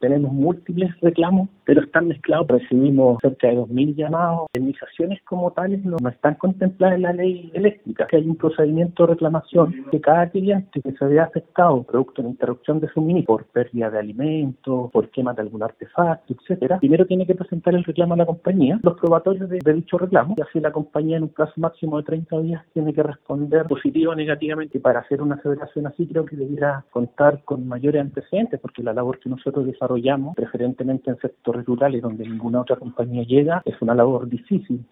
Tenemos múltiples reclamos, pero están mezclados. Recibimos cerca de 2.000 llamados. Indemnizaciones como tales no están contempladas en la ley eléctrica. Que hay un procedimiento de reclamación que cada cliente que se vea afectado producto de interrupción de suministro por pérdida de alimentos, por quema de algún artefacto, etcétera, primero tiene que presentar el reclamo a la compañía, los probatorios de dicho reclamo, y así la compañía en un plazo máximo de 30 días tiene que responder positivo o negativamente. Y para hacer una aseveración así creo que debiera contar con mayores antecedentes, porque la labor que nosotros desarrollamos, preferentemente en sectores rurales donde ninguna otra compañía llega, es una labor difícil.